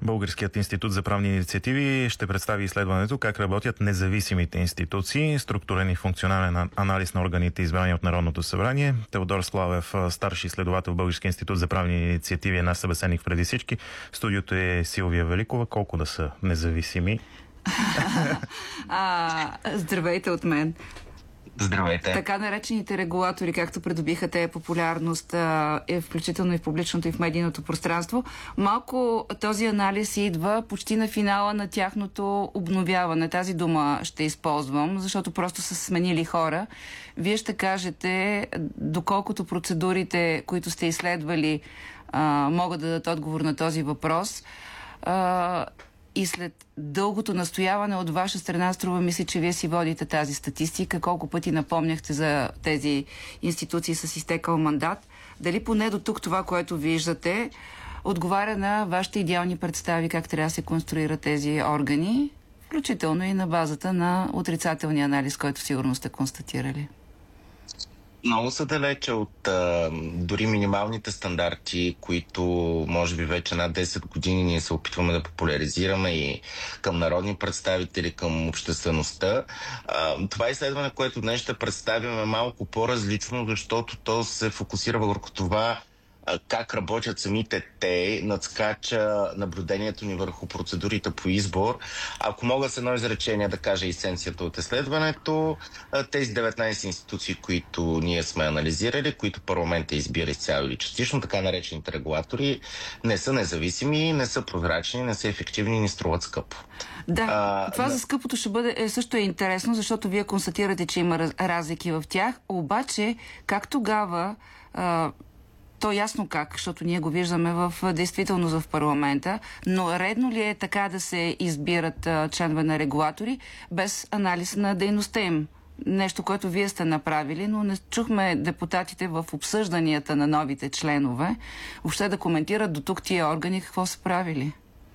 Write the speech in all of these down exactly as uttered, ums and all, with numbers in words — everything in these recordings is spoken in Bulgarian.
Българският институт за правни инициативи ще представи изследването как работят независимите институции, структурен и функционален анализ на органите, избрани от Народното събрание. Теодор Славев, старши изследовател в Българския институт за правни инициативи, е наш събеседник преди всички. Студиото е Силвия Великова. Колко да са независими? а, здравейте от мен. Здравейте. Така наречените регулатори, както придобиха те популярност, е включително и в публичното и в медийното пространство, малко този анализ идва почти на финала на тяхното обновяване. Тази дума ще използвам, защото просто са сменили хора. Вие ще кажете, доколкото процедурите, които сте изследвали, могат да дадат отговор на този въпрос. И след дългото настояване от ваша страна, струва ми се, че вие си водите тази статистика. Колко пъти напомняхте за тези институции с изтекал мандат. Дали поне до тук това, което виждате, отговаря на вашите идеални представи как трябва да се конструират тези органи, включително и на базата на отрицателния анализ, който сигурно сте констатирали? Много са далече от а, дори минималните стандарти, които може би вече над десет години ние се опитваме да популяризираме и към народни представители, към обществеността. А, това изследване, което днес ще представим, е малко по-различно, защото то се фокусира върху това как работят самите те, надскача наблюдението ни върху процедурите по избор. Ако мога с едно изречение да кажа есенцията от изследването, тези деветнайсет институции, които ние сме анализирали, които парламентът избира изцяло или частично, така наречените регулатори, не са независими, не са прозрачни, не са ефективни и ни струват скъпо. Да, а, това да. За скъпото ще бъде е, също е интересно, защото вие констатирате, че има раз, разлики в тях, обаче как тогава а, то ясно как, защото ние го виждаме в действителност в парламента, но редно ли е така да се избират а, членове на регулатори без анализ на дейността им? Нещо, което вие сте направили, но не чухме депутатите в обсъжданията на новите членове въобще да коментират до тук тия органи какво са правили.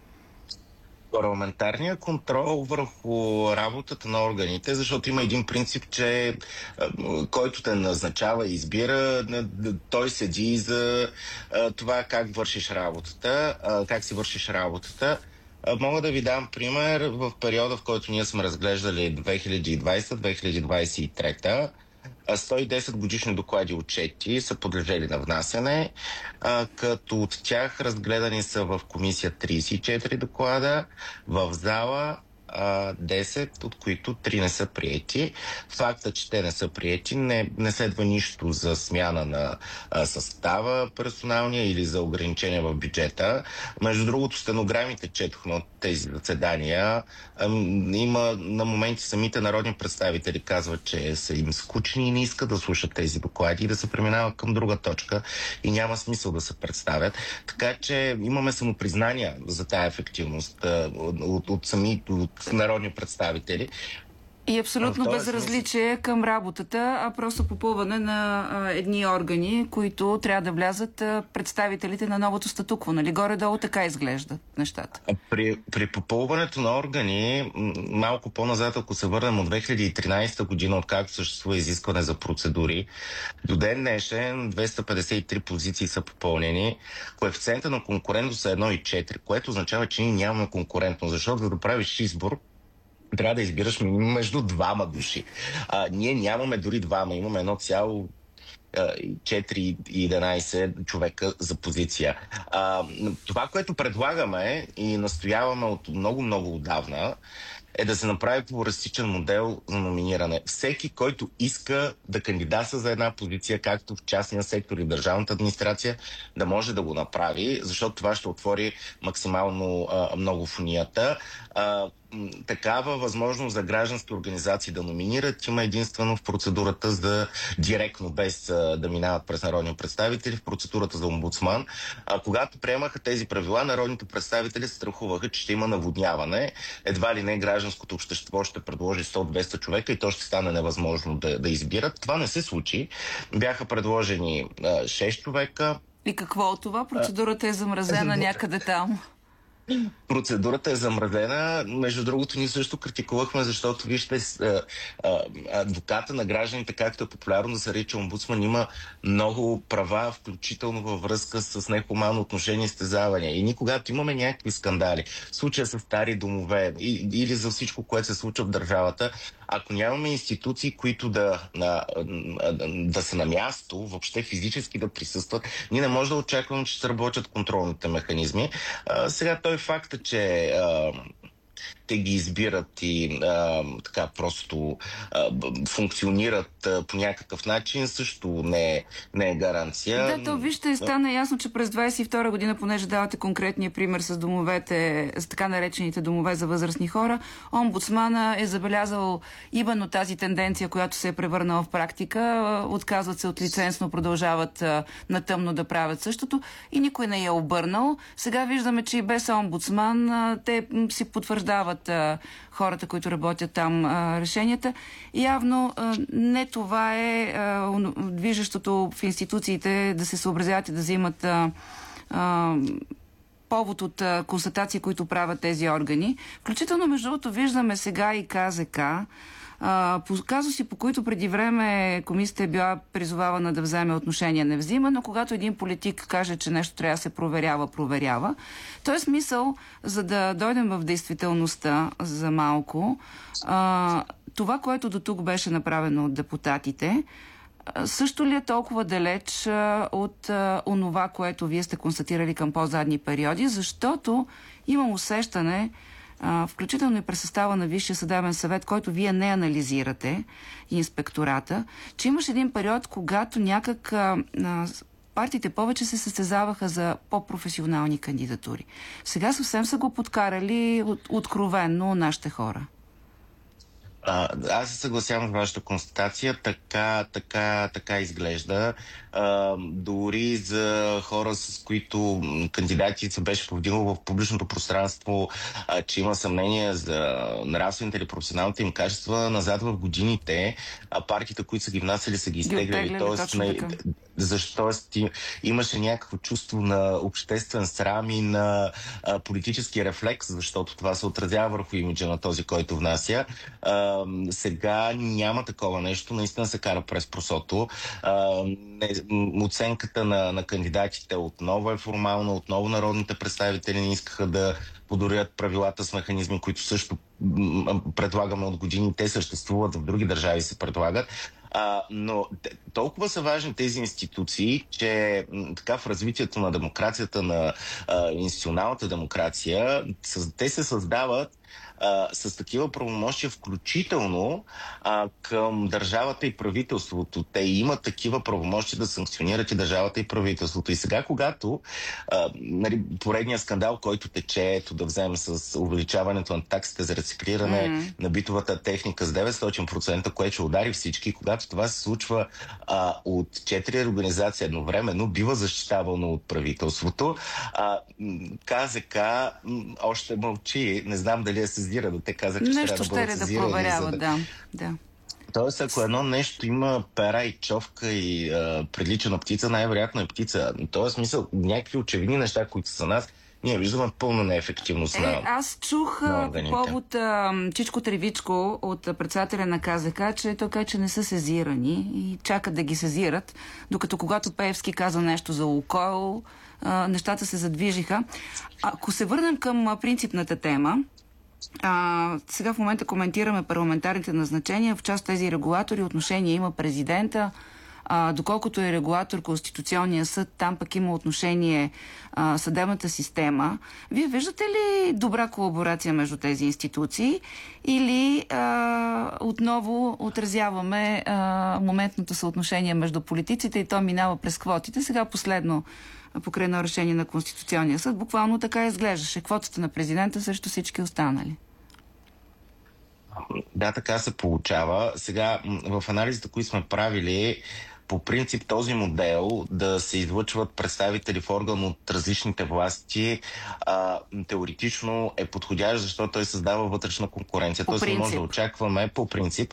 Парламентарния контрол върху работата на органите, защото има един принцип, че който те назначава и избира, той седи за това как вършиш работата, как си вършиш работата. Мога да ви дам пример в периода, в който ние сме разглеждали две хиляди и двайсета - две хиляди двайсет и трета. сто и десет годишни доклади отчети са подлежали на внасяне, а, като от тях разгледани са в комисия трийсет и четири доклада, в зала а, десет, от които три не са приети. Факта, че те не са приети, не, не следва нищо за смяна на а, състава персоналния или за ограничения в бюджета. Между другото, стенограмите четохме от тези заседания. А, има на моменти самите народни представители казват, че са им скучни и не искат да слушат тези доклади и да се преминава към друга точка и няма смисъл да се представят. Така че имаме самопризнания за тая ефективност а, от, от, от самите от народни представители. И абсолютно а, безразличие смисъл към работата, а просто попълване на а, едни органи, които трябва да влязат а, представителите на новото статукво. Нали? Горе-долу така изглеждат нещата. При, при попълването на органи, малко по-назад, ако се върнем от две хиляди и тринайсета година, откакто съществува изискване за процедури, до ден днешен двеста петдесет и три позиции са попълнени. Коефициента на конкурентност е едно цяло и четири, което означава, че ние нямаме конкурентност, защото за да правиш избор, трябва да избираш между двама души. А, ние нямаме дори двама, имаме едно цяло четири и единайсет човека за позиция. А, това, което предлагаме и настояваме от много-много отдавна, е да се направи плуралистичен модел за номиниране. Всеки, който иска да кандидатства за една позиция, както в частния сектор и държавната администрация, да може да го направи, защото това ще отвори максимално а, много фунията. А, такава възможност за граждански организации да номинират има единствено в процедурата за директно, без а, да минават през народни представители, в процедурата за омбудсман. А когато приемаха тези правила, народните представители се страхуваха, че ще има наводняване. Едва ли не гражданското общество ще предложи сто до двеста човека и то ще стане невъзможно да, да избират. Това не се случи. Бяха предложени а, шест човека. И какво от това? Процедурата е замразена някъде там. Процедурата е замразена. Между другото, ние също критикувахме, защото, вижте, а, а, адвоката на гражданите, както е популярно да се нарича омбудсман, има много права, включително във връзка с нехуманно отношение и стезавания. И ние, когато имаме някакви скандали, случая с стари домове и, или за всичко, което се случва в държавата, ако нямаме институции, които да, да, да са на място, въобще физически да присъстват, ние не можем да очакваме, че ще работят контролните механизми. А, сега той факта, че а, те ги избират и а, така просто а, функционират а, по някакъв начин, също не е, не е гаранция. Да, то вижте, стана ясно, че през двадесет и втора година, понеже давате конкретния пример с домовете, с така наречените домове за възрастни хора, омбудсмана е забелязал именно тази тенденция, която се е превърнала в практика. Отказват се от лицензно, продължават а, на тъмно да правят същото и никой не е обърнал. Сега виждаме, че и без омбудсман а, те си потвърждават хората, които работят там, решенията. Явно не това е движещото в институциите да се съобразяват и да взимат повод от констатации, които правят тези органи. Включително, между другото, виждаме сега и КЗК, по казуси, по които преди време комисията е била призовавана да вземе отношение, не взима, но когато един политик каже, че нещо трябва да се проверява, проверява. Той е смисъл, за да дойдем в действителността за малко, това, което до тук беше направено от депутатите, също ли е толкова далеч от онова, което вие сте констатирали към по-задни периоди, защото имам усещане, включително и през състава на Висшия съдебен съвет, който вие не анализирате, и инспектората, че имаш един период, когато някак а, а, партиите повече се състезаваха за по-професионални кандидатури. Сега съвсем са го подкарали от, откровенно нашите хора. А, аз се съгласявам с вашата констатация. Така, така, така изглежда. А, дори за хора, с които кандидати се беше повдигнало в публичното пространство, а, че има съмнение за нравствените или професионалните им качества, назад в годините, а партиите, които са ги внасяли, са ги изтегляли. Тоест, не, защо имаше някакво чувство на обществен срам и на а, политически рефлекс, защото това се отразява върху имиджа на този, който внася. А, сега няма такова нещо, наистина се кара през просото. А, не, оценката на, на кандидатите отново е формална, отново народните представители не искаха да подобрят правилата с механизми, които също предлагаме от години. Те съществуват, в други държави се предлагат. А, но толкова са важни тези институции, че така в развитието на демокрацията, на а, институционалната демокрация, те се създават а, с такива правомощия, включително а, към държавата и правителството. Те имат такива правомощия да санкционират и държавата и правителството. И сега, когато а, нали, поредният скандал, който тече, ето да вземем с увеличаването на таксите за рециклиране mm. на битовата техника с деветстотин процента, което ще удари всички, когато това се случва а, от четири организации едновременно, бива защитавано от правителството. А, КЗК още мълчи. Не знам дали е сезирано. Те казаха, че нещо трябва да бъдат сезирани. Нещо ще да проверява, да. да. Тоест, ако едно нещо има пера и човка и а, прилича на птица, най-вероятно е птица. Тоест, смисъл, някакви очевидни неща, които са нас, ние виждаме пълна неефективност е, на Аз чух по повод а, Чичко Тревичко от председателя на КЗК, че той каза, че не са сезирани и чакат да ги сезират, докато когато Пеевски каза нещо за Лукойл, а, нещата се задвижиха. Ако се върнем към принципната тема, А, сега в момента коментираме парламентарните назначения. В част от тези регулатори отношение има президента. А, доколкото е регулатор Конституционния съд, там пък има отношение а, съдебната система. Вие виждате ли добра колаборация между тези институции или а, отново отразяваме а, моментното съотношение между политиците и то минава през квотите? Сега последно покрай едно решение на Конституционния съд, буквално така изглеждаше. Квотата на президента срещу всички останали. Да, така се получава. Сега в анализите, които сме правили, По принцип този модел да се излъчват представители в орган от различните власти а, теоретично е подходящ, защото той създава вътрешна конкуренция. По Тоест не може принцип. да очакваме по принцип,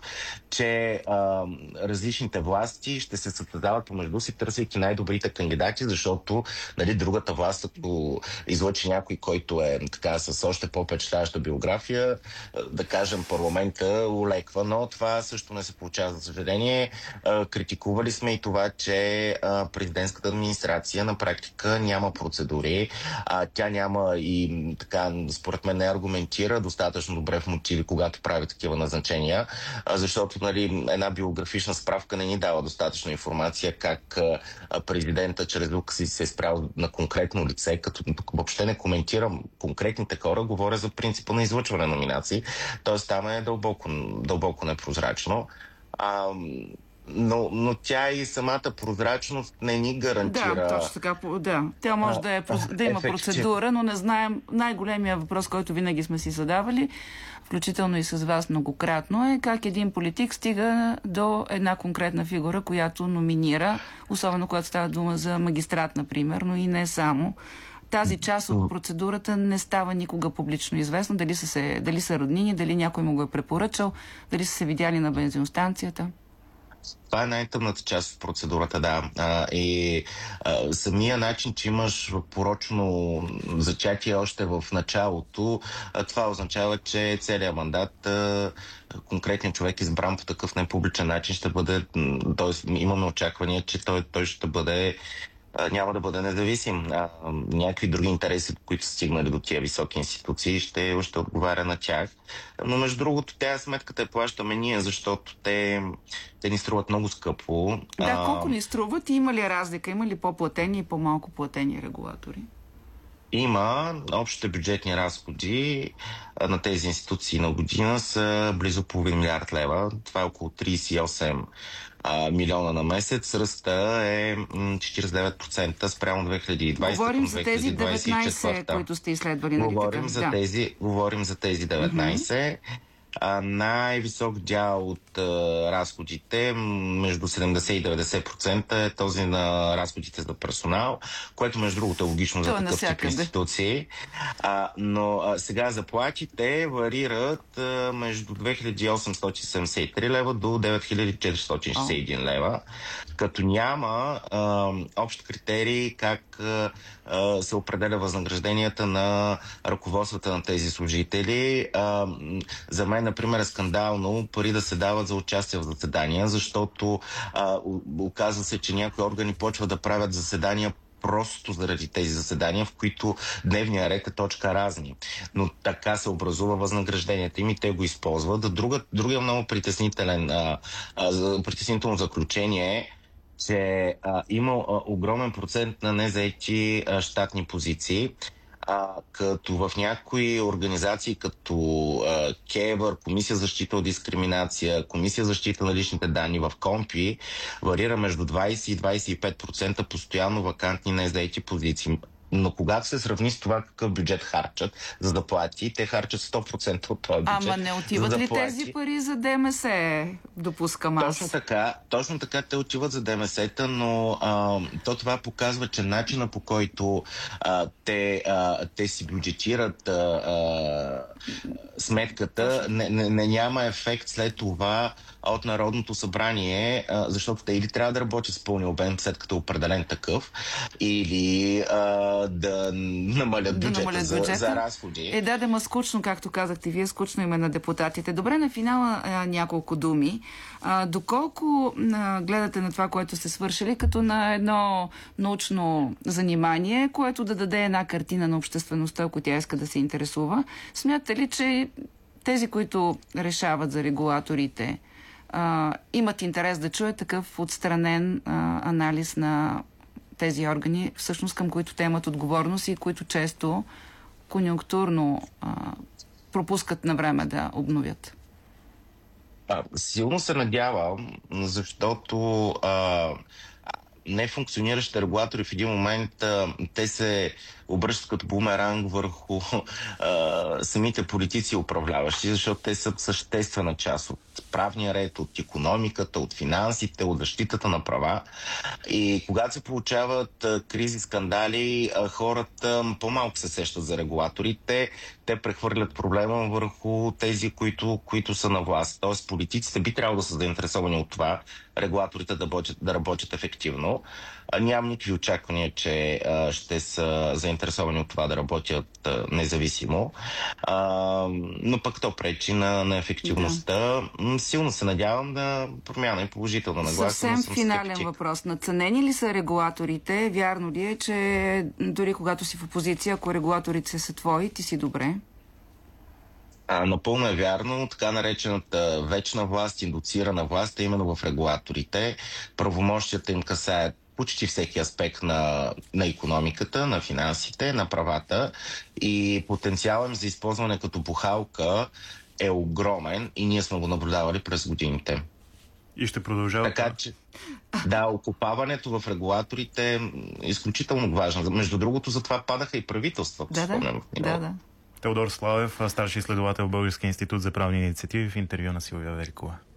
че а, различните власти ще се състезават помежду си, търсейки най-добрите кандидати, защото нали, другата власт, ако излъчи някой, който е така с още по-впечатляваща биография, да кажем парламента улеква, но това също не се получава, за съжаление. Критикували сме и това, че президентската администрация на практика няма процедури, а тя няма и така, според мен не аргументира достатъчно добре в мотиви, когато прави такива назначения, защото нали, една биографична справка не ни дава достатъчно информация как президента чрез указ си се е справил на конкретно лице, като въобще не коментирам конкретните хора, говоря за принципа на излъчване на номинации, т.е. там е дълбоко, дълбоко непрозрачно. А, но, но тя и самата прозрачност не ни гарантира... Да, точно така. Да. Тя може а, да, е, да има ефектив. процедура, но не знаем. Най-големия въпрос, който винаги сме си задавали, включително и с вас многократно, е как един политик стига до една конкретна фигура, която номинира, особено когато става дума за магистрат, например, но и не само. Тази част от процедурата не става никога публично известно. Дали са, се, дали са роднини, дали някой му го е препоръчал, дали са се видяли на бензиностанцията. Това е най-тъмната част от процедурата, да. А, и а, самия начин, че имаш порочно зачатие още в началото, а, това означава, че целият мандат а, конкретният човек, избран по такъв непубличен начин, ще бъде, т.е. имаме очаквания, че той, той ще бъде няма да бъде независим. А, някакви други интереси, които са стигнали до тия високи институции, ще, ще отговаря на тях. Но между другото, тя сметката я плащаме ние, защото те, те ни струват много скъпо. Да, колко ни струват и има ли разлика? Има ли по-платени и по-малко платени регулатори? Има. Общите бюджетни разходи на тези институции на година са близо половин милиард лева. Това е около тридесет и осем милиона на месец. Ръста е четиридесет и девет процента спрямо две хиляди и двадесета Говорим към за две хиляди двадесет и четвърта. тези деветнайсет, които сте изследвали. Нали говорим, така? за Да. тези, говорим за тези деветнайсет. Mm-hmm. А, най-висок дял от а, разходите, между седемдесет и деветдесет процента, е този на разходите за персонал, което между другото е логично за такъв тип институции. А, но а, сега заплатите варират а, между две хиляди осемстотин седемдесет и три лева до девет хиляди четиристотин шестдесет и един oh. лева, като няма а, общ критерий как а, а, се определя възнагражденията на ръководствата на тези служители. А, за мен, например, е скандално пари да се дават за участие в заседания, защото а, оказва се, че някои органи почват да правят заседания просто заради тези заседания, в които дневния ред е точка разни. Но така се образува възнагражденията им и те го използват. Друга, другия много притеснителен, а, а, притеснително заключение е, че а, има а, огромен процент на незаети а, щатни позиции, а, като в някои организации като а, КЕВР, Комисия за защита от дискриминация, Комисия за защита на личните данни, в КОМПИ варира между двадесет и двадесет и пет процента постоянно вакантни незаети позиции. Но когато се сравни с това какъв бюджет харчат за да плати, те харчат сто процента от този бюджет. Ама не отиват да ли плати. Тези пари за ДМС? Допускам аз. Точно така, точно така те отиват за ДМС-та, но а, то това показва, че начина по който а, те, а, те си бюджетират а, а, сметката не, не, не няма ефект след това от Народното събрание, а, защото те или трябва да работят с пълния обем, след като е определен такъв, или а, да намалят бюджета, да намалят бюджета. За, за разходи. Е, да, да, ма скучно, както казахте вие, скучно име на депутатите. Добре, на финала а, няколко думи. А, доколко а, гледате на това, което сте свършили, като на едно научно занимание, което да даде една картина на обществеността, ако тя иска да се интересува, смятате ли, че тези, които решават за регулаторите, а, имат интерес да чуят такъв отстранен а, анализ на тези органи, всъщност към които те имат отговорност и които често конюнктурно а, пропускат на време да обновят? А, силно се надявам, защото а, нефункциониращите регулатори в един момент а, те се обръщат като бумеранг върху а, самите политици и управляващи, защото те са съществена част от правния ред, от икономиката, от финансите, от защитата на права. И когато се получават а, кризи, скандали, а, хората по-малко се сещат за регулаторите, те прехвърлят проблема върху тези, които, които са на власт. Тоест политиците би трябвало да са заинтересовани от това регулаторите да работят, да работят ефективно. А, нямам никакви очаквания, че а, ще са заинтересовани от това да работят а, независимо. А, но пък то пречи на, на ефективността. Да. Силно се надявам да промяна и положителна нагласа. Съвсем финален скептик. Въпрос. Надценени ли са регулаторите? Вярно ли е, че дори когато си в опозиция, ако регулаторите са твои, ти си добре? А, напълно е вярно. Така наречената вечна власт, индуцирана власт е именно в регулаторите. Правомощията им касаят почти всеки аспект на, на икономиката, на финансите, на правата и потенциалът им за използване като бухалка е огромен и ние сме го наблюдавали през годините. И ще продължава. Така че, да, окупаването в регулаторите е изключително важно. Между другото, затова падаха и правителства. Да, да, да, да. Теодор Славев, старши изследовател в Българския институт за правни инициативи, в интервю на Силвия Великова.